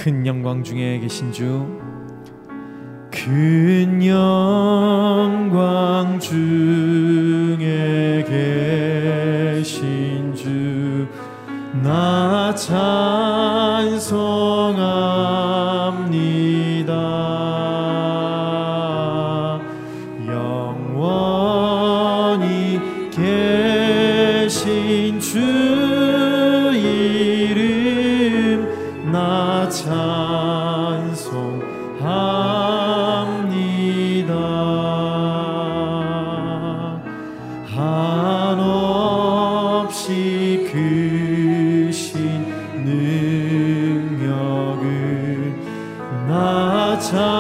큰 영광 중에 계신 주, 큰 영광 중에 계신 주, 나 찬송합니다. 영원히 계신 주 이름 나 찬송합니다. 한없이 크신 능력을 나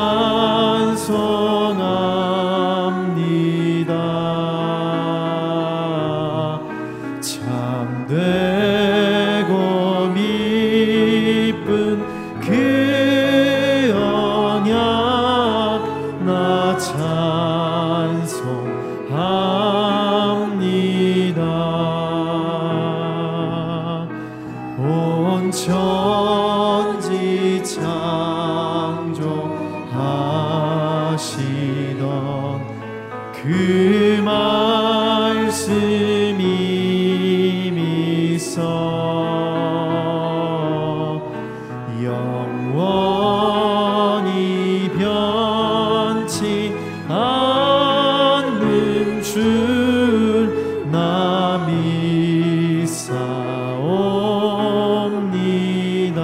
찬송합니다. 참되고 미쁜 그 언약 나 찬송합니다. 온 천지 창조하시던 그 말씀이 미서 영원히 변치 않는 줄 나 믿사옵니다.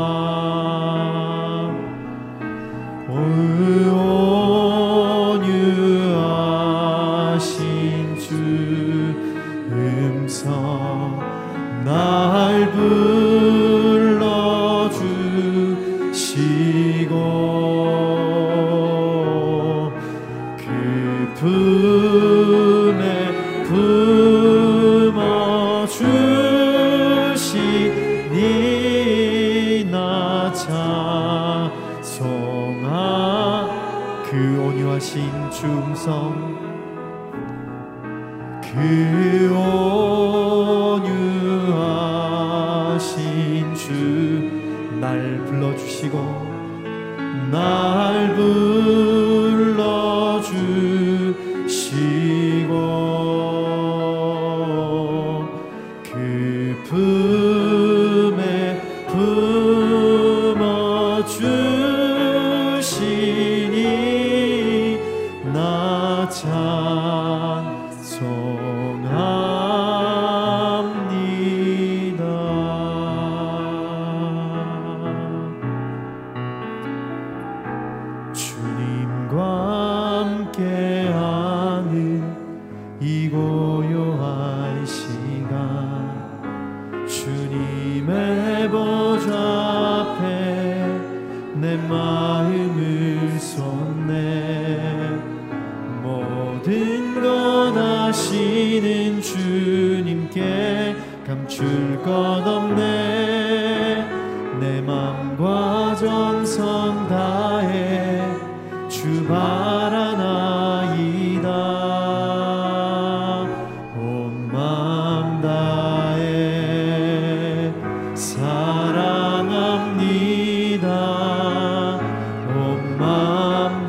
온유하신 주 음성 날 불러주시고 그 품에 품어주시니 나 찬송하 그 온유하신 주 음성 그 온유하신 주 날 불러주시고 날 불러주시고 그 품에 품어주시니 나 찬송합니다. 주님과 함께하는 이 고요한 시간 주님의 보좌 앞에 내 마음을 쏟네. 모든 것 아시는 주님께 감출 것 없네. 내 맘과 정성 다해 주 바라나이다. 온 맘 다해 사랑합니다. 온 맘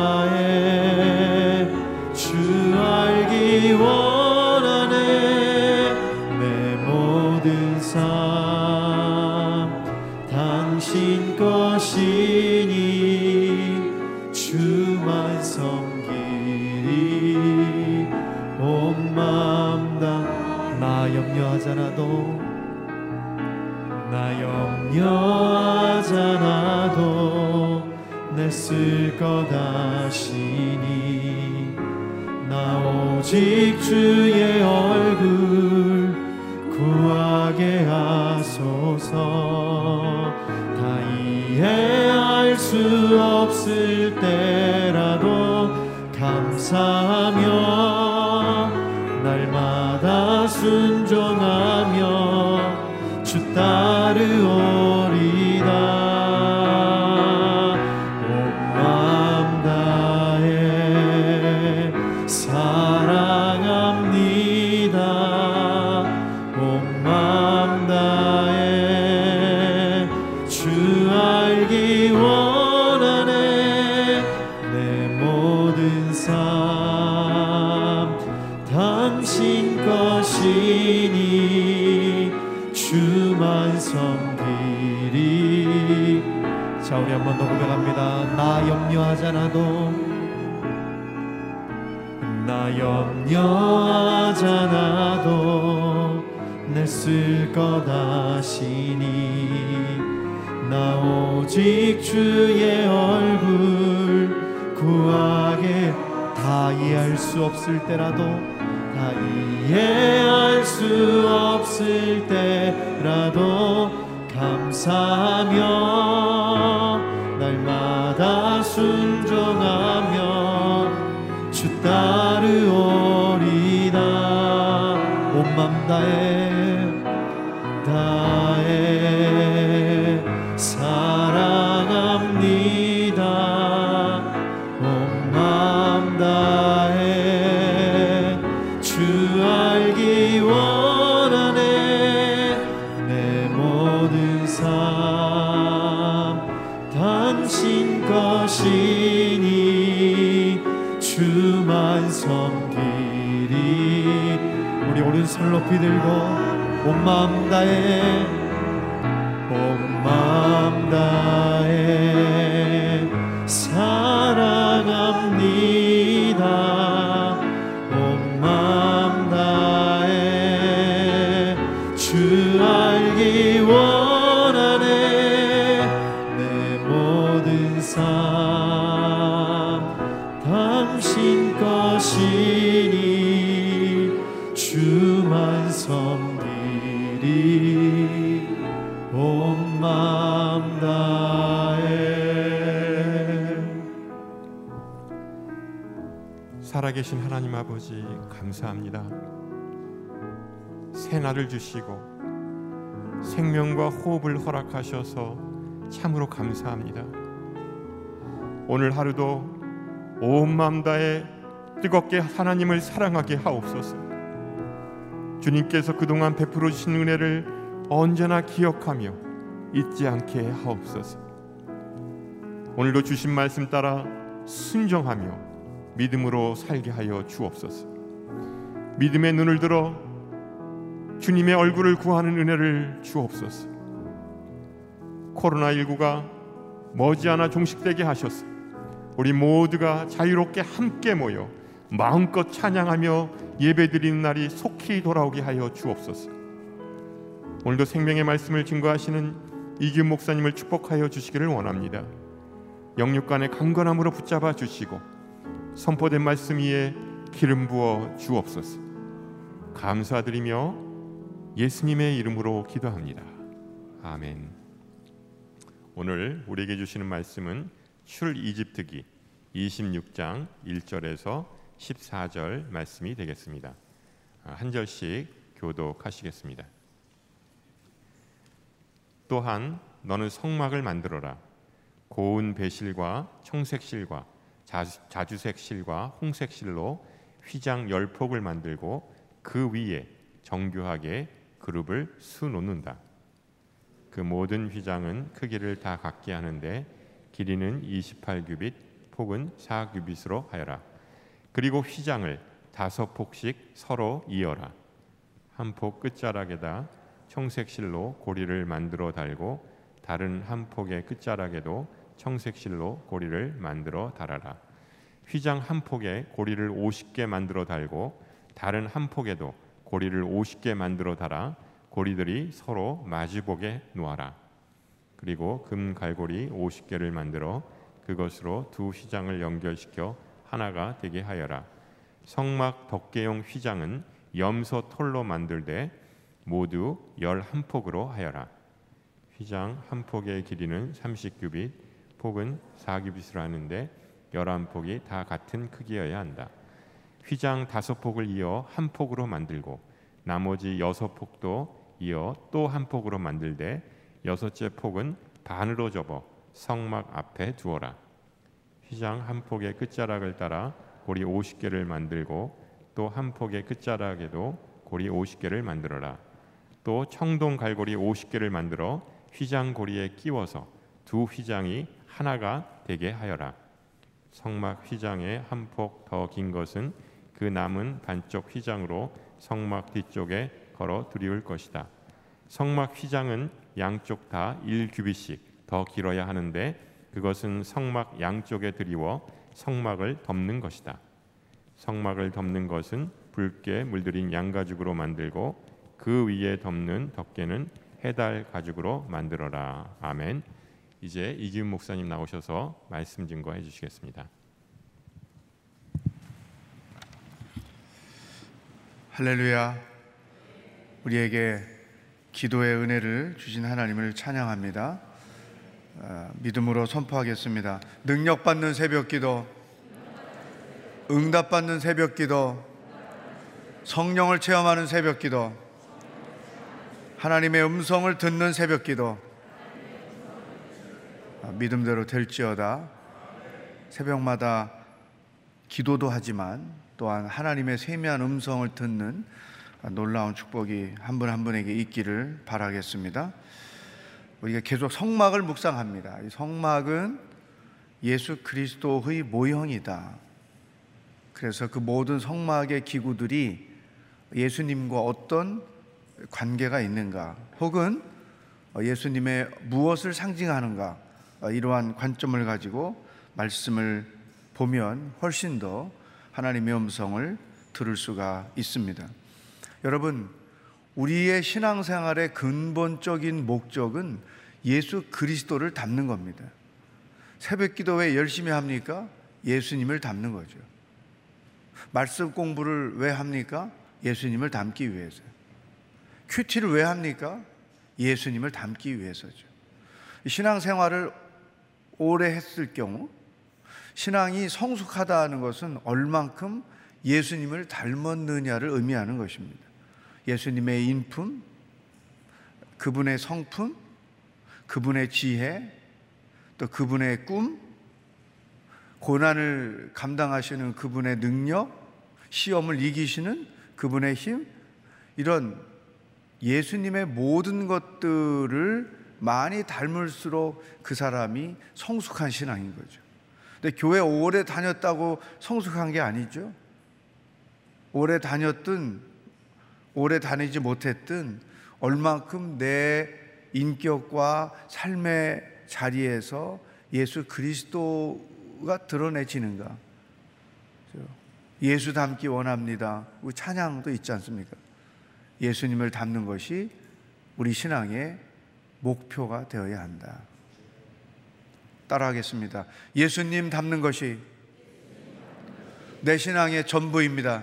다해 주 알기 원하네. 내 모든 삶 당신 것이니 주만 섬기리. 온 맘 다 나 염려하잖아도 내 쓸 것 아시니 나 오직 주의 얼굴 구하게 하소서. 다 이해할 수 없을 때라도 감사하며 날마다 순종하며 주 따르오리다. 온 마음 다해 사랑합니다. 온 마음 다해 주 알기 주만 섬기리. 자, 우리 한 번 더 고백합니다. 나 염려하잖아도, 나 염려하잖아도 내 쓸 것 아시니. 나 오직 주의 얼굴 구하게. 다 이해할 수 없을 때라도, 다 이해할 수 없을 때라도 감사하며 날마다 순종하며 주 따르오리다. 온 맘 다해 사랑합니다. 온 맘 다해 주 알기 원하네. 내 모든 삶 당신 것이니 주만 섬기리. 우리 오른손 높이 들고 온 마음 다해, 온 마음 다해 사랑합니다. 온 마음 다해 주 알기 원하네. 내 모든 삶 당신 것이니 주만 섬기리. 온 마음 다해. 살아계신 하나님 아버지, 감사합니다. 새날을 주시고 생명과 호흡을 허락하셔서 참으로 감사합니다. 오늘 하루도 온 마음 다해 뜨겁게 하나님을 사랑하게 하옵소서. 주님께서 그동안 베풀어 주신 은혜를 언제나 기억하며 잊지 않게 하옵소서. 오늘도 주신 말씀 따라 순종하며 믿음으로 살게 하여 주옵소서. 믿음의 눈을 들어 주님의 얼굴을 구하는 은혜를 주옵소서. 코로나19가 머지않아 종식되게 하셔서 우리 모두가 자유롭게 함께 모여 마음껏 찬양하며 예배드리는 날이 속히 돌아오게 하여 주옵소서. 오늘도 생명의 말씀을 증거하시는 이규 목사님을 축복하여 주시기를 원합니다. 영육간의 강건함으로 붙잡아 주시고 선포된 말씀 위에 기름 부어 주옵소서. 감사드리며 예수님의 이름으로 기도합니다. 아멘. 오늘 우리에게 주시는 말씀은 출이집트기 26장 1절에서 14절 말씀이 되겠습니다. 한 절씩 교독하시겠습니다. 또한 너는 성막을 만들어라. 고운 배실과 청색실과 자주색실과 홍색실로 휘장 10폭을 만들고 그 위에 정교하게 그룹을 수놓는다. 그 모든 휘장은 크기를 다 같게 하는데 길이는 28규빗, 폭은 4규빗으로 하여라. 그리고 휘장을 5폭씩 서로 이어라. 한 폭 끝자락에다 청색실로 고리를 만들어 달고 다른 한 폭의 끝자락에도 청색실로 고리를 만들어 달아라. 휘장 한 폭에 고리를 50개 만들어 달고 다른 한 폭에도 고리를 50개 만들어 달아 고리들이 서로 마주보게 놓아라. 그리고 금 갈고리 50개를 만들어 그것으로 두 휘장을 연결시켜 하나가 되게 하여라. 성막 덮개용 휘장은 염소 털로 만들되 모두 11폭으로 하여라. 휘장 한 폭의 길이는 30규빗, 폭은 4규빗으로 하는데 11폭이 다 같은 크기여야 한다. 휘장 5폭을 이어 한 폭으로 만들고 나머지 6폭도 이어 또 한 폭으로 만들되 6째 폭은 반으로 접어 성막 앞에 두어라. 휘장 한 폭의 끝자락을 따라 고리 50개를 만들고 또 한 폭의 끝자락에도 고리 50개를 만들어라. 또 청동 갈고리 50개를 만들어 휘장 고리에 끼워서 두 휘장이 하나가 되게 하여라. 성막 휘장의 한 폭 더 긴 것은 그 남은 반쪽 휘장으로 성막 뒤쪽에 걸어 두리울 것이다. 성막 휘장은 양쪽 다 1규빗씩 더 길어야 하는데 그것은 성막 양쪽에 드리워 성막을 덮는 것이다. 성막을 덮는 것은 붉게 물들인 양가죽으로 만들고 그 위에 덮는 덮개는 해달 가죽으로 만들어라. 아멘. 이제 이기훈 목사님 나오셔서 말씀 증거해 주시겠습니다. 할렐루야. 우리에게 기도의 은혜를 주신 하나님을 찬양합니다. 믿음으로 선포하겠습니다. 능력받는 새벽기도, 응답받는 새벽기도, 성령을 체험하는 새벽기도, 하나님의 음성을 듣는 새벽기도, 믿음대로 될지어다. 새벽마다 기도도 하지만 또한 하나님의 세미한 음성을 듣는 놀라운 축복이 한 분 한 분에게 있기를 바라겠습니다. 우리가 계속 성막을 묵상합니다. 이 성막은 예수 그리스도의 모형이다. 그래서 그 모든 성막의 기구들이 예수님과 어떤 관계가 있는가, 혹은 예수님의 무엇을 상징하는가, 이러한 관점을 가지고 말씀을 보면 훨씬 더 하나님의 음성을 들을 수가 있습니다. 여러분, 우리의 신앙생활의 근본적인 목적은 예수 그리스도를 닮는 겁니다. 새벽기도 왜 열심히 합니까? 예수님을 닮는 거죠. 말씀 공부를 왜 합니까? 예수님을 닮기 위해서요. 큐티를 왜 합니까? 예수님을 닮기 위해서죠. 신앙생활을 오래 했을 경우 신앙이 성숙하다는 것은 얼만큼 예수님을 닮았느냐를 의미하는 것입니다. 예수님의 인품, 그분의 성품, 그분의 지혜, 또 그분의 꿈, 고난을 감당하시는 그분의 능력, 시험을 이기시는 그분의 힘, 이런 예수님의 모든 것들을 많이 닮을수록 그 사람이 성숙한 신앙인 거죠. 근데 교회 오래 다녔다고 성숙한 게 아니죠. 오래 다녔든 오래 다니지 못했든 얼만큼 내 인격과 삶의 자리에서 예수 그리스도가 드러내지는가. 예수 닮기 원합니다. 우리 찬양도 있지 않습니까? 예수님을 닮는 것이 우리 신앙의 목표가 되어야 한다. 따라하겠습니다. 예수님 닮는 것이 내 신앙의 전부입니다.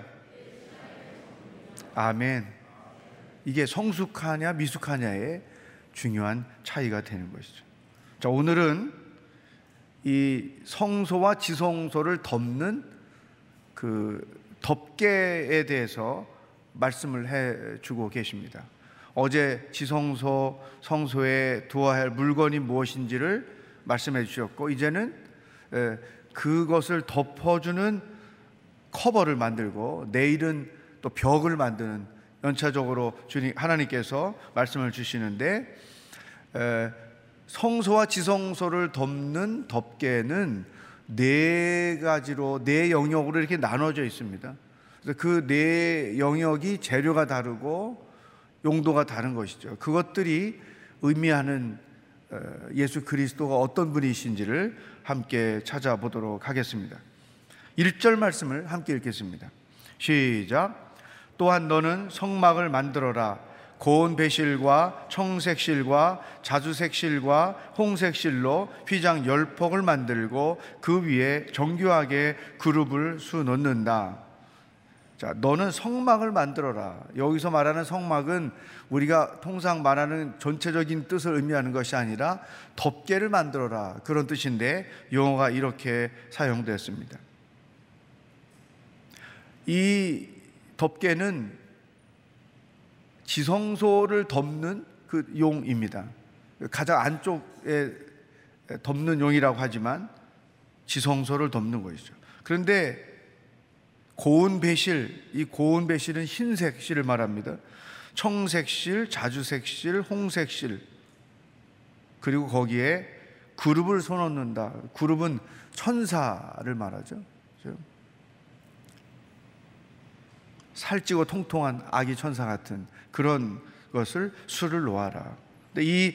아멘. 이게 성숙하냐 미숙하냐의 중요한 차이가 되는 것이죠. 자, 오늘은 이 성소와 지성소를 덮는 그 덮개에 대해서 말씀을 해주고 계십니다. 어제 지성소, 성소에 두어야 할 물건이 무엇인지를 말씀해 주셨고, 이제는 그것을 덮어주는 커버를 만들고 내일은 또 벽을 만드는, 연차적으로 주님 하나님께서 말씀을 주시는데, 성소와 지성소를 덮는 덮개는 네 가지로, 네 영역으로 이렇게 나눠져 있습니다. 그래서 그 네 영역이 재료가 다르고 용도가 다른 것이죠. 그것들이 의미하는 예수 그리스도가 어떤 분이신지를 함께 찾아보도록 하겠습니다. 1절 말씀을 함께 읽겠습니다. 시작. 또한 너는 성막을 만들어라. 고운 배실과 청색실과 자주색실과 홍색실로 휘장 10폭을 만들고 그 위에 정교하게 그룹을 수놓는다. 자, 너는 성막을 만들어라. 여기서 말하는 성막은 우리가 통상 말하는 전체적인 뜻을 의미하는 것이 아니라 덮개를 만들어라, 그런 뜻인데 용어가 이렇게 사용됐습니다. 이 덮개는 지성소를 덮는 그 용입니다. 가장 안쪽에 덮는 용이라고 하지만 지성소를 덮는 것이죠. 그런데 고운 배실, 이 고운 배실은 흰색 실을 말합니다. 청색실, 자주색실, 홍색실, 그리고 거기에 그룹을 서놓는다. 그룹은 천사를 말하죠. 살찌고 통통한 아기 천사 같은 그런 것을 수를 놓아라. 근데 이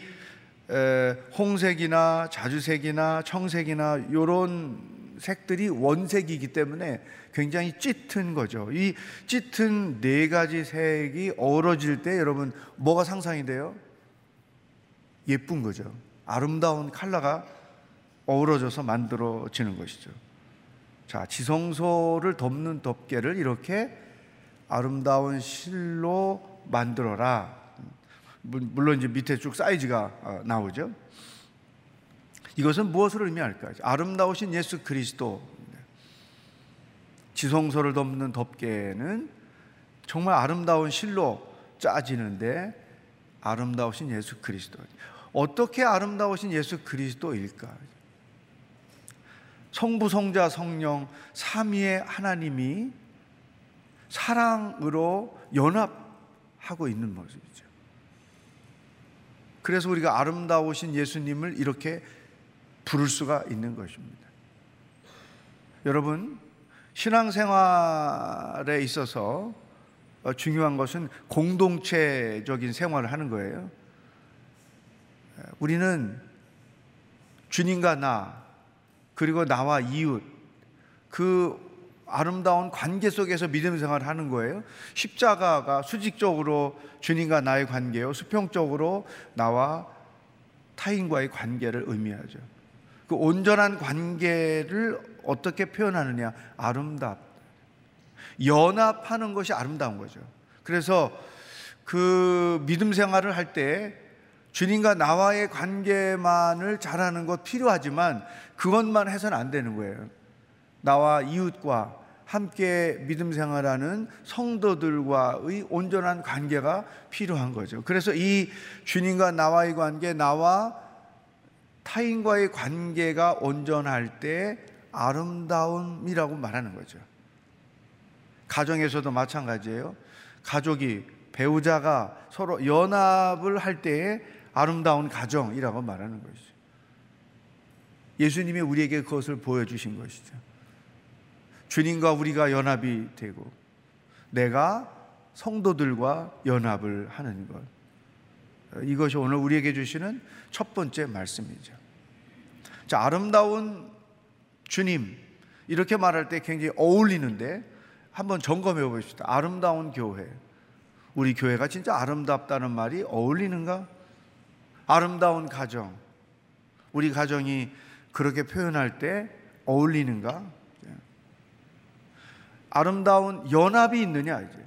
홍색이나 자주색이나 청색이나 이런 색들이 원색이기 때문에 굉장히 짙은 거죠. 이 짙은 네 가지 색이 어우러질 때 여러분 뭐가 상상이 돼요? 예쁜 거죠. 아름다운 컬러가 어우러져서 만들어지는 것이죠. 자, 지성소를 덮는 덮개를 이렇게 아름다운 실로 만들어라. 물론 이제 밑에 쭉 사이즈가 나오죠. 이것은 무엇을 의미할까요? 아름다우신 예수 그리스도. 지성소를 덮는 덮개는 정말 아름다운 실로 짜지는데 아름다우신 예수 그리스도. 어떻게 아름다우신 예수 그리스도일까? 성부, 성자, 성령 삼위의 하나님이 사랑으로 연합하고 있는 모습이죠. 그래서 우리가 아름다우신 예수님을 이렇게 부를 수가 있는 것입니다. 여러분, 신앙생활에 있어서 중요한 것은 공동체적인 생활을 하는 거예요. 우리는 주님과 나, 그리고 나와 이웃, 그 아름다운 관계 속에서 믿음 생활을 하는 거예요. 십자가가 수직적으로 주님과 나의 관계요, 수평적으로 나와 타인과의 관계를 의미하죠. 그 온전한 관계를 어떻게 표현하느냐? 연합하는 것이 아름다운 거죠. 그래서 그 믿음 생활을 할 때 주님과 나와의 관계만을 잘하는 것 필요하지만 그것만 해서는 안 되는 거예요. 나와 이웃과 함께 믿음 생활하는 성도들과의 온전한 관계가 필요한 거죠. 그래서 이 주님과 나와의 관계, 나와 타인과의 관계가 온전할 때 아름다움이라고 말하는 거죠. 가정에서도 마찬가지예요. 가족이, 배우자가 서로 연합을 할 때에 아름다운 가정이라고 말하는 것이죠. 예수님이 우리에게 그것을 보여주신 것이죠. 주님과 우리가 연합이 되고 내가 성도들과 연합을 하는 것, 이것이 오늘 우리에게 주시는 첫 번째 말씀이죠. 자, 아름다운 주님, 이렇게 말할 때 굉장히 어울리는데 한번 점검해 봅시다. 아름다운 교회, 우리 교회가 진짜 아름답다는 말이 어울리는가? 아름다운 가정, 우리 가정이 그렇게 표현할 때 어울리는가? 아름다운 연합이 있느냐? 이제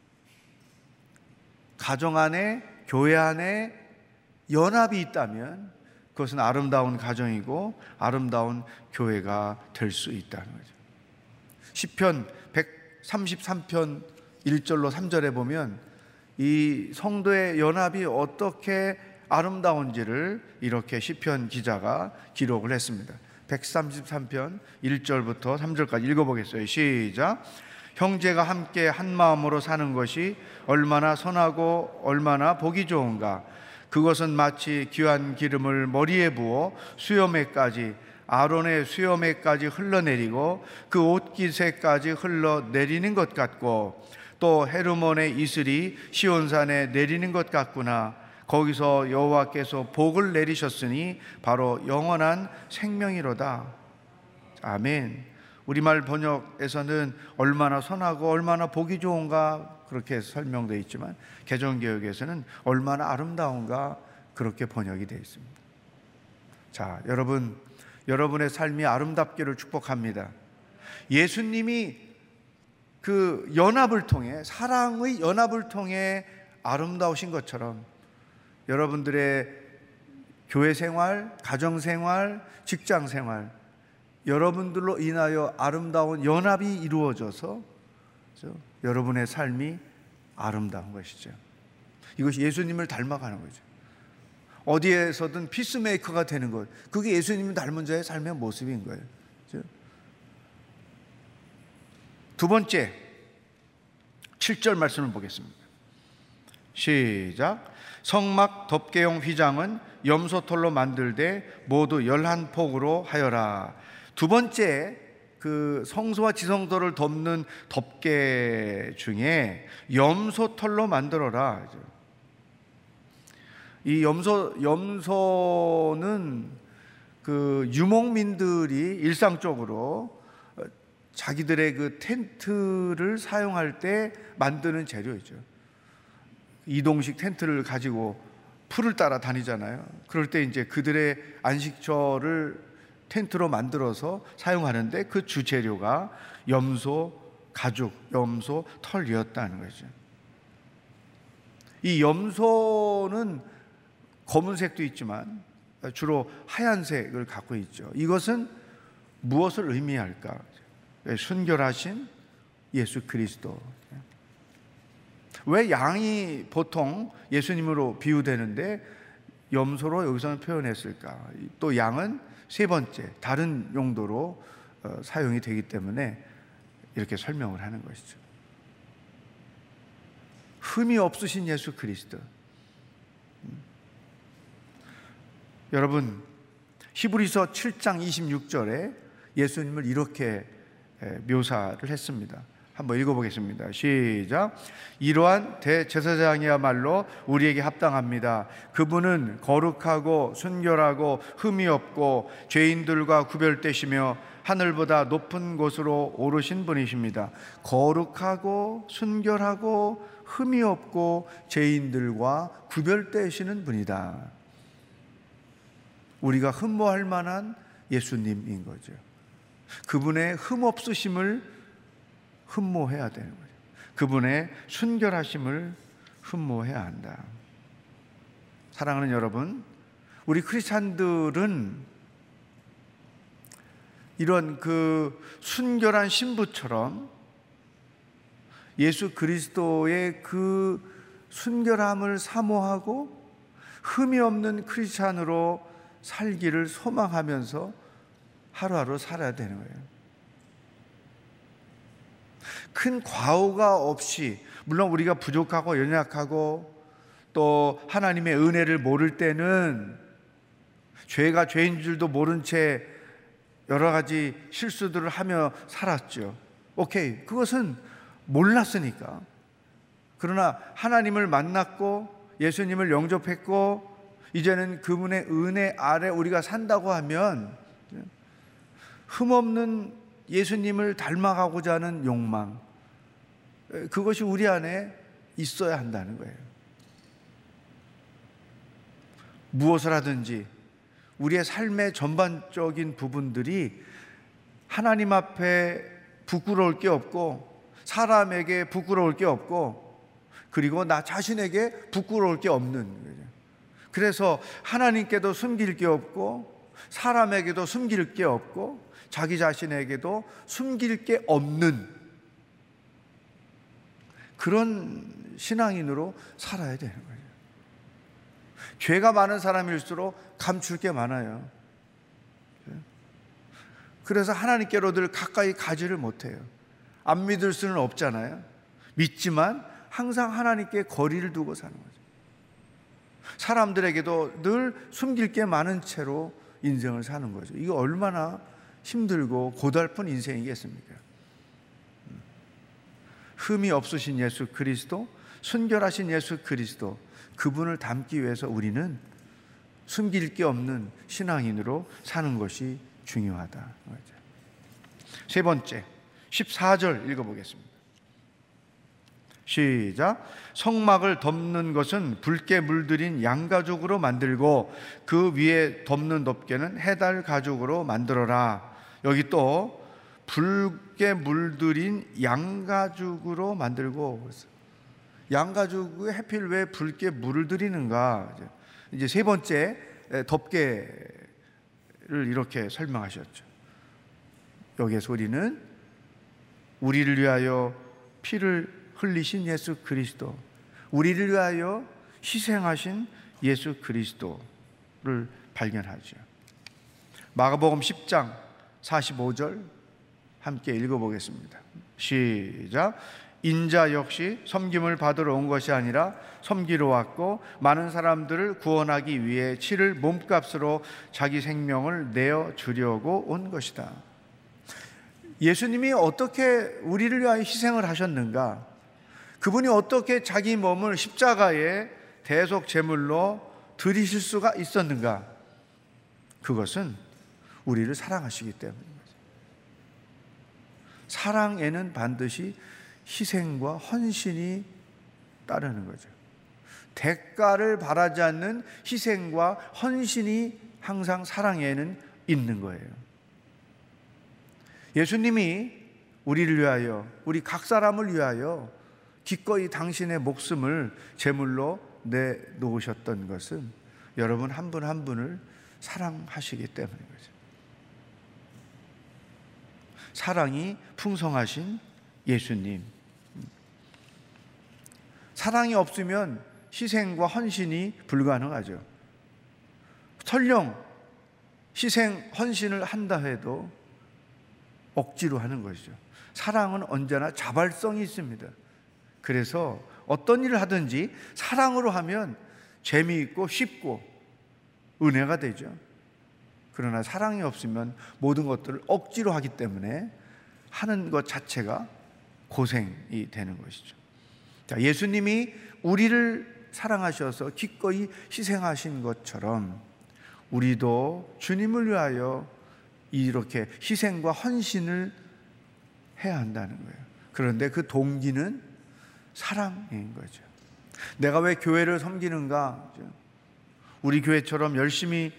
가정 안에, 교회 안에 연합이 있다면 그것은 아름다운 가정이고 아름다운 교회가 될 수 있다는 거죠. 시편 133편 1절로 3절에 보면 이 성도의 연합이 어떻게 아름다운지를 이렇게 시편 기자가 기록을 했습니다. 133편 1절부터 3절까지 읽어보겠어요. 시작. 형제가 함께 한 마음으로 사는 것이 얼마나 선하고 얼마나 보기 좋은가. 그것은 마치 귀한 기름을 머리에 부어 수염에까지, 아론의 수염에까지 흘러내리고 그 옷깃에까지 흘러내리는 것 같고, 또 헤르몬의 이슬이 시온산에 내리는 것 같구나. 거기서 여호와께서 복을 내리셨으니 바로 영원한 생명이로다. 아멘. 우리말 번역에서는 얼마나 선하고 얼마나 보기 좋은가 그렇게 설명되어 있지만 개정개혁에서는 얼마나 아름다운가 그렇게 번역이 되어 있습니다. 자, 여러분의 삶이 아름답기를 축복합니다. 예수님이 그 연합을 통해, 사랑의 연합을 통해 아름다우신 것처럼 여러분들의 교회 생활, 가정 생활, 직장 생활, 여러분들로 인하여 아름다운 연합이 이루어져서 여러분의 삶이 아름다운 것이죠. 이것이 예수님을 닮아가는 거죠. 어디에서든 피스메이커가 되는 것, 그게 예수님을 닮은 자의 삶의 모습인 거예요. 두 번째, 7절 말씀을 보겠습니다. 시작. 성막 덮개용 휘장은 염소털로 만들되 모두 11폭으로 하여라. 두 번째, 그 성소와 지성소를 덮는 덮개 중에 염소털로 만들어라. 이 염소는 그 유목민들이 일상적으로 자기들의 그 텐트를 사용할 때 만드는 재료이죠. 이동식 텐트를 가지고 풀을 따라 다니잖아요. 그럴 때 이제 그들의 안식처를 텐트로 만들어서 사용하는데 그 주재료가 염소 가죽, 염소 털이었다는 거죠. 이 염소는 검은색도 있지만 주로 하얀색을 갖고 있죠. 이것은 무엇을 의미할까? 순결하신 예수 그리스도. 왜 양이 보통 예수님으로 비유되는데 염소로 여기서는 표현했을까? 또 양은 세 번째 다른 용도로 사용이 되기 때문에 이렇게 설명을 하는 것이죠. 흠이 없으신 예수 그리스도. 여러분, 히브리서 7장 26절에 예수님을 이렇게 묘사를 했습니다. 한번 읽어보겠습니다. 시작. 이러한 대제사장이야말로 우리에게 합당합니다. 그분은 거룩하고 순결하고 흠이 없고 죄인들과 구별되시며 하늘보다 높은 곳으로 오르신 분이십니다. 거룩하고 순결하고 흠이 없고 죄인들과 구별되시는 분이다. 우리가 흠모할 만한 예수님인 거죠. 그분의 흠 없으심을 흠모해야 되는 거죠. 그분의 순결하심을 흠모해야 한다. 사랑하는 여러분, 우리 크리스찬들은 이런 그 순결한 신부처럼 예수 그리스도의 그 순결함을 사모하고 흠이 없는 크리스찬으로 살기를 소망하면서 하루하루 살아야 되는 거예요. 큰 과오가 없이, 물론 우리가 부족하고 연약하고 또 하나님의 은혜를 모를 때는 죄가 죄인 줄도 모른 채 여러 가지 실수들을 하며 살았죠. 오케이, 그것은 몰랐으니까. 그러나 하나님을 만났고 예수님을 영접했고 이제는 그분의 은혜 아래 우리가 산다고 하면 흠없는 예수님을 닮아가고자 하는 욕망, 그것이 우리 안에 있어야 한다는 거예요. 무엇을 하든지 우리의 삶의 전반적인 부분들이 하나님 앞에 부끄러울 게 없고 사람에게 부끄러울 게 없고 그리고 나 자신에게 부끄러울 게 없는 거죠. 그래서 하나님께도 숨길 게 없고 사람에게도 숨길 게 없고 자기 자신에게도 숨길 게 없는 그런 신앙인으로 살아야 되는 거예요. 죄가 많은 사람일수록 감출 게 많아요. 그래서 하나님께로 늘 가까이 가지를 못해요. 안 믿을 수는 없잖아요. 믿지만 항상 하나님께 거리를 두고 사는 거죠. 사람들에게도 늘 숨길 게 많은 채로 인생을 사는 거죠. 이거 얼마나 힘들고 고달픈 인생이겠습니까? 흠이 없으신 예수 그리스도, 순결하신 예수 그리스도, 그분을 닮기 위해서 우리는 숨길 게 없는 신앙인으로 사는 것이 중요하다. 세 번째, 14절 읽어보겠습니다. 시작. 성막을 덮는 것은 붉게 물들인 양가죽으로 만들고 그 위에 덮는 덮개는 해달 가죽으로 만들어라. 여기 또 붉게 물들인 양가죽으로 만들고, 양가죽에 하필 왜 붉게 물들이는가? 이제 세 번째 덮개를 이렇게 설명하셨죠. 여기에서 우리는 우리를 위하여 피를 흘리신 예수 그리스도, 우리를 위하여 희생하신 예수 그리스도를 발견하죠. 마가복음 10장 45절 함께 읽어보겠습니다. 시작. 인자 역시 섬김을 받으러 온 것이 아니라 섬기러 왔고 많은 사람들을 구원하기 위해 치를 몸값으로 자기 생명을 내어주려고 온 것이다. 예수님이 어떻게 우리를 위하여 희생을 하셨는가? 그분이 어떻게 자기 몸을 십자가에 대속 제물로 드리실 수가 있었는가? 그것은 우리를 사랑하시기 때문인 거죠. 사랑에는 반드시 희생과 헌신이 따르는 거죠. 대가를 바라지 않는 희생과 헌신이 항상 사랑에는 있는 거예요. 예수님이 우리를 위하여, 우리 각 사람을 위하여 기꺼이 당신의 목숨을 제물로 내놓으셨던 것은 여러분 한 분 한 분을 사랑하시기 때문인 거죠. 사랑이 풍성하신 예수님. 사랑이 없으면 희생과 헌신이 불가능하죠. 설령 희생, 헌신을 한다 해도 억지로 하는 것이죠. 사랑은 언제나 자발성이 있습니다. 그래서 어떤 일을 하든지 사랑으로 하면 재미있고 쉽고 은혜가 되죠. 그러나 사랑이 없으면 모든 것들을 억지로 하기 때문에 하는 것 자체가 고생이 되는 것이죠. 자, 예수님이 우리를 사랑하셔서 기꺼이 희생하신 것처럼 우리도 주님을 위하여 이렇게 희생과 헌신을 해야 한다는 거예요. 그런데 그 동기는 사랑인 거죠. 내가 왜 교회를 섬기는가? 우리 교회처럼 열심히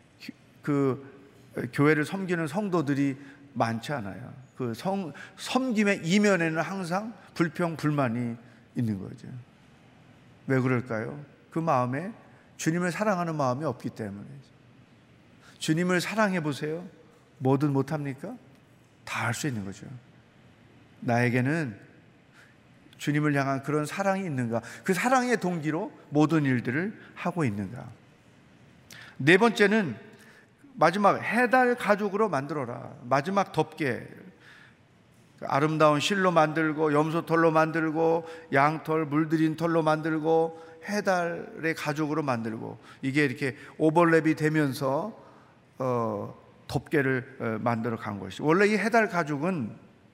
교회를 섬기는 성도들이 많지 않아요. 섬김의 이면에는 항상 불평, 불만이 있는 거죠. 왜 그럴까요? 그 마음에 주님을 사랑하는 마음이 없기 때문이죠. 주님을 사랑해 보세요. 뭐든 못합니까? 다 할 수 있는 거죠. 나에게는 주님을 향한 그런 사랑이 있는가? 그 사랑의 동기로 모든 일들을 하고 있는가? 네 번째는 마지막 해달 가죽으로 만들어라. 마지막 덮개. 아름다운 실로 만들고 염소털로 만들고 양털, 물들인 털로 만들고 해달의 가죽으로 만들고 이게 이렇게 오버랩이 되면서 덮개를 만들어 간 것이. 원래 이 해달 가죽은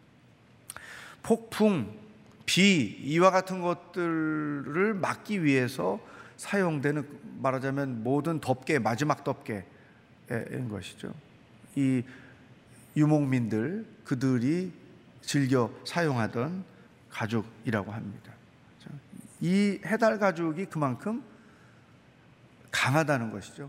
폭풍, 비, 이와 같은 것들을 막기 위해서 사용되는, 말하자면 모든 덮개, 마지막 덮개인 것이죠. 이 유목민들, 그들이 즐겨 사용하던 가죽이라고 합니다. 이 해달 가죽이 그만큼 강하다는 것이죠.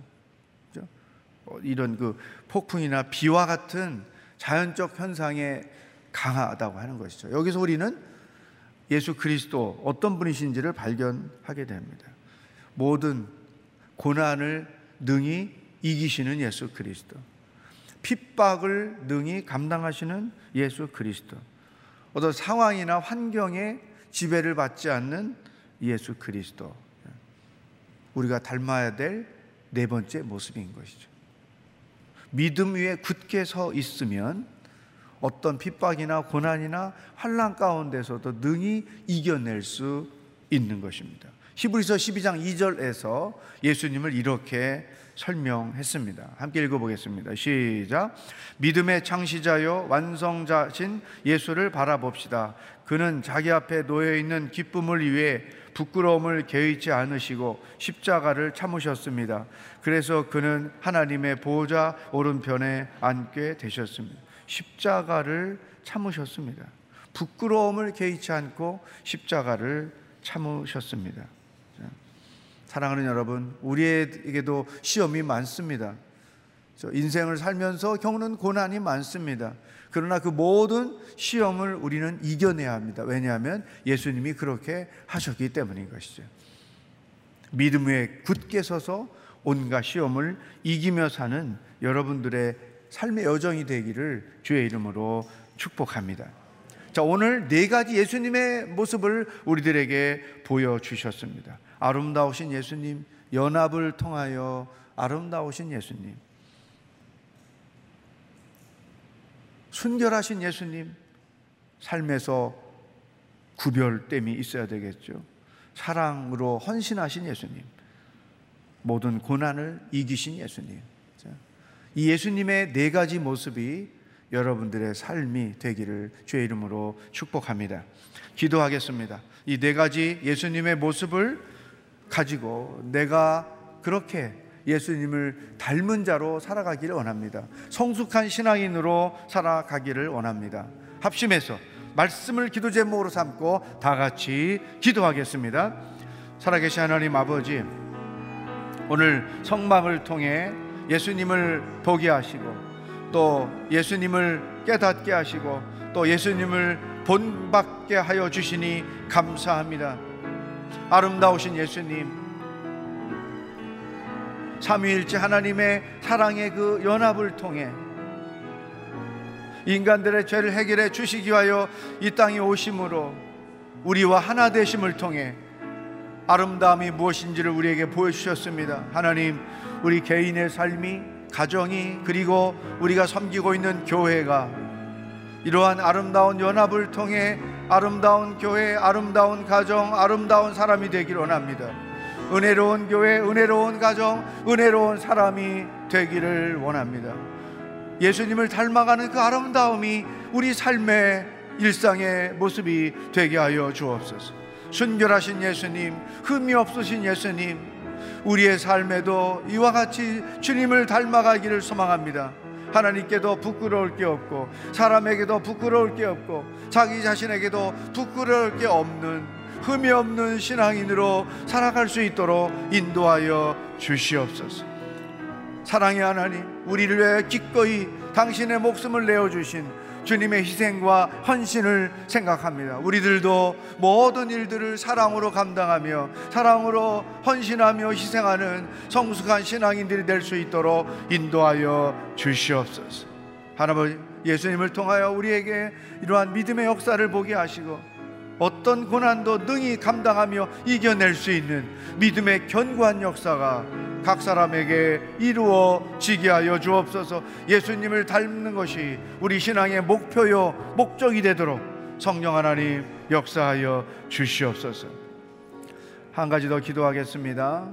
이런 그 폭풍이나 비와 같은 자연적 현상에 강하다고 하는 것이죠. 여기서 우리는 예수 그리스도 어떤 분이신지를 발견하게 됩니다. 모든 고난을 능히 이기시는 예수 그리스도, 핍박을 능히 감당하시는 예수 그리스도, 어떤 상황이나 환경에 지배를 받지 않는 예수 그리스도, 우리가 닮아야 될 네 번째 모습인 것이죠. 믿음 위에 굳게 서 있으면 어떤 핍박이나 고난이나 환난 가운데서도 능히 이겨낼 수 있는 것입니다. 히브리서 12장 2절에서 예수님을 이렇게 설명했습니다. 함께 읽어보겠습니다. 시작. 믿음의 창시자요 완성자신 예수를 바라봅시다. 그는 자기 앞에 놓여있는 기쁨을 위해 부끄러움을 개의치 않으시고 십자가를 참으셨습니다. 그래서 그는 하나님의 보좌 오른편에 앉게 되셨습니다. 십자가를 참으셨습니다. 부끄러움을 개의치 않고 십자가를 참으셨습니다. 사랑하는 여러분, 우리에게도 시험이 많습니다. 인생을 살면서 겪는 고난이 많습니다. 그러나 그 모든 시험을 우리는 이겨내야 합니다. 왜냐하면 예수님이 그렇게 하셨기 때문인 것이죠. 믿음 위에 굳게 서서 온갖 시험을 이기며 사는 여러분들의 삶의 여정이 되기를 주의 이름으로 축복합니다. 자, 오늘 네 가지 예수님의 모습을 우리들에게 보여주셨습니다. 아름다우신 예수님, 연합을 통하여 아름다우신 예수님, 순결하신 예수님, 삶에서 구별됨이 있어야 되겠죠. 사랑으로 헌신하신 예수님, 모든 고난을 이기신 예수님. 이 예수님의 네 가지 모습이 여러분들의 삶이 되기를 주의 이름으로 축복합니다. 기도하겠습니다. 이 네 가지 예수님의 모습을 가지고 내가 그렇게 예수님을 닮은 자로 살아가기를 원합니다. 성숙한 신앙인으로 살아가기를 원합니다. 합심해서 말씀을 기도 제목으로 삼고 다 같이 기도하겠습니다. 살아계신 하나님 아버지, 오늘 성막을 통해 예수님을 보게 하시고 또 예수님을 깨닫게 하시고 또 예수님을 본받게 하여 주시니 감사합니다. 아름다우신 예수님, 삼위일체 하나님의 사랑의 그 연합을 통해 인간들의 죄를 해결해 주시기 위하여 이 땅에 오심으로 우리와 하나 되심을 통해 아름다움이 무엇인지를 우리에게 보여주셨습니다. 하나님, 우리 개인의 삶이, 가정이, 그리고 우리가 섬기고 있는 교회가 이러한 아름다운 연합을 통해 아름다운 교회, 아름다운 가정, 아름다운 사람이 되기를 원합니다. 은혜로운 교회, 은혜로운 가정, 은혜로운 사람이 되기를 원합니다. 예수님을 닮아가는 그 아름다움이 우리 삶의 일상의 모습이 되게 하여 주옵소서. 순결하신 예수님, 흠이 없으신 예수님, 우리의 삶에도 이와 같이 주님을 닮아가기를 소망합니다. 하나님께도 부끄러울 게 없고 사람에게도 부끄러울 게 없고 자기 자신에게도 부끄러울 게 없는 흠이 없는 신앙인으로 살아갈 수 있도록 인도하여 주시옵소서. 사랑의 하나님, 우리를 위해 기꺼이 당신의 목숨을 내어주신 주님의 희생과 헌신을 생각합니다. 우리들도 모든 일들을 사랑으로 감당하며 사랑으로 헌신하며 희생하는 성숙한 신앙인들이 될 수 있도록 인도하여 주시옵소서. 하나님, 예수님을 통하여 우리에게 이러한 믿음의 역사를 보게 하시고 어떤 고난도 능히 감당하며 이겨낼 수 있는 믿음의 견고한 역사가 각 사람에게 이루어지게 하여 주옵소서. 예수님을 닮는 것이 우리 신앙의 목표요 목적이 되도록 성령 하나님 역사하여 주시옵소서. 한 가지 더 기도하겠습니다.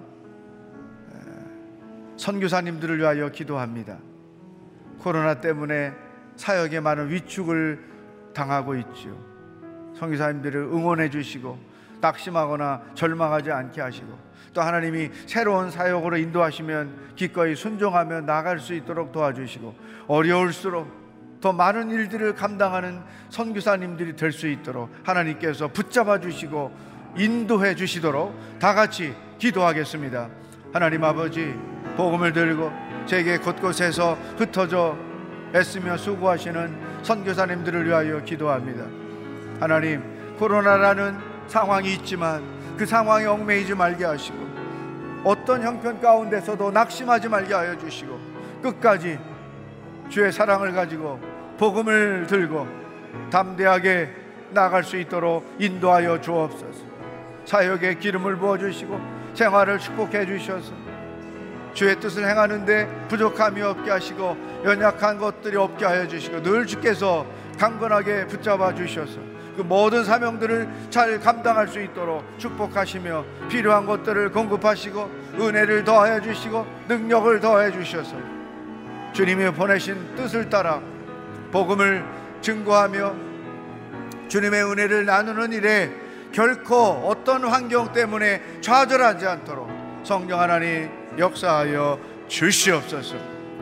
선교사님들을 위하여 기도합니다. 코로나 때문에 사역에 많은 위축을 당하고 있죠. 선교사님들을 응원해 주시고 낙심하거나 절망하지 않게 하시고 또 하나님이 새로운 사역으로 인도하시면 기꺼이 순종하며 나아갈 수 있도록 도와주시고 어려울수록 더 많은 일들을 감당하는 선교사님들이 될 수 있도록 하나님께서 붙잡아 주시고 인도해 주시도록 다 같이 기도하겠습니다. 하나님 아버지, 복음을 들고 세계 곳곳에서 흩어져 애쓰며 수고하시는 선교사님들을 위하여 기도합니다. 하나님, 코로나라는 상황이 있지만 그 상황에 얽매이지 말게 하시고 어떤 형편 가운데서도 낙심하지 말게 하여 주시고 끝까지 주의 사랑을 가지고 복음을 들고 담대하게 나아갈 수 있도록 인도하여 주옵소서. 사역에 기름을 부어주시고 생활을 축복해 주셔서 주의 뜻을 행하는데 부족함이 없게 하시고 연약한 것들이 없게 하여 주시고 늘 주께서 강건하게 붙잡아 주셔서 그 모든 사명들을 잘 감당할 수 있도록 축복하시며 필요한 것들을 공급하시고 은혜를 더하여 주시고 능력을 더하여 주셔서 주님이 보내신 뜻을 따라 복음을 증거하며 주님의 은혜를 나누는 일에 결코 어떤 환경 때문에 좌절하지 않도록 성령 하나님 역사하여 주시옵소서.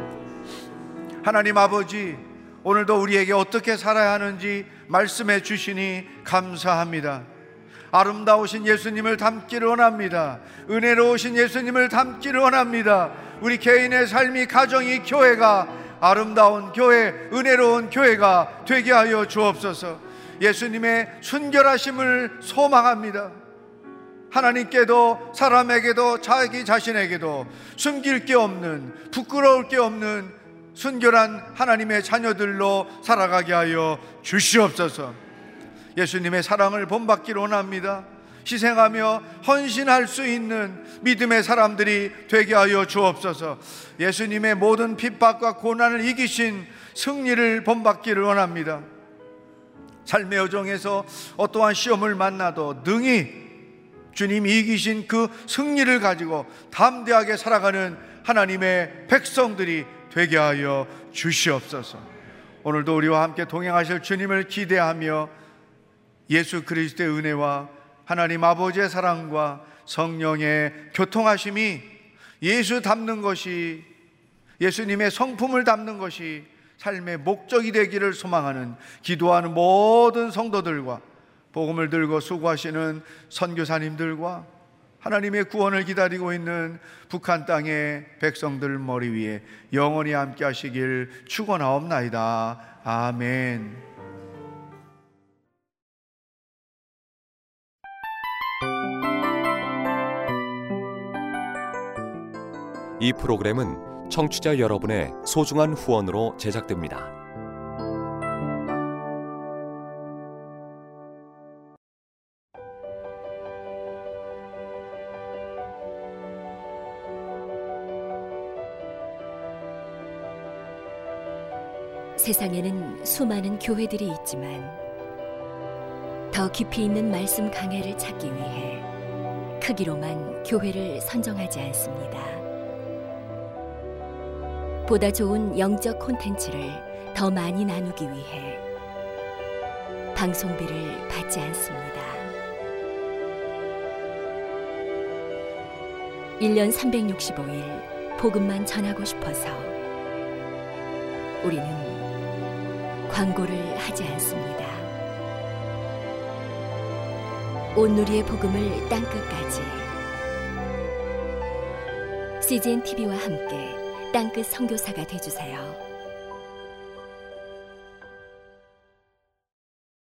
하나님 아버지, 오늘도 우리에게 어떻게 살아야 하는지 말씀해 주시니 감사합니다. 아름다우신 예수님을 닮기를 원합니다. 은혜로우신 예수님을 닮기를 원합니다. 우리 개인의 삶이, 가정이, 교회가 아름다운 교회, 은혜로운 교회가 되게 하여 주옵소서. 예수님의 순결하심을 소망합니다. 하나님께도 사람에게도 자기 자신에게도 숨길 게 없는, 부끄러울 게 없는 순결한 하나님의 자녀들로 살아가게 하여 주시옵소서. 예수님의 사랑을 본받기를 원합니다. 희생하며 헌신할 수 있는 믿음의 사람들이 되게 하여 주옵소서. 예수님의 모든 핍박과 고난을 이기신 승리를 본받기를 원합니다. 삶의 여정에서 어떠한 시험을 만나도 능히 주님이 이기신 그 승리를 가지고 담대하게 살아가는 하나님의 백성들이 되게 하여 주시옵소서. 오늘도 우리와 함께 동행하실 주님을 기대하며 예수 그리스도의 은혜와 하나님 아버지의 사랑과 성령의 교통하심이 예수 닮는 것이, 예수님의 성품을 닮는 것이 삶의 목적이 되기를 소망하는, 기도하는 모든 성도들과 복음을 들고 수고하시는 선교사님들과 하나님의 구원을 기다리고 있는 북한 땅의 백성들 머리 위에 영원히 함께 하시길 축원하옵나이다. 아멘. 이 프로그램은 청취자 여러분의 소중한 후원으로 제작됩니다. 세상에는 수많은 교회들이 있지만 더 깊이 있는 말씀 강해를 찾기 위해 크기로만 교회를 선정하지 않습니다. 보다 좋은 영적 콘텐츠를 더 많이 나누기 위해 방송비를 받지 않습니다. 1년 365일 복음만 전하고 싶어서 우리는 광고를 하지 않습니다. 온누리의 복음을 땅끝까지 CGN TV와 함께 땅끝 선교사가 되어주세요.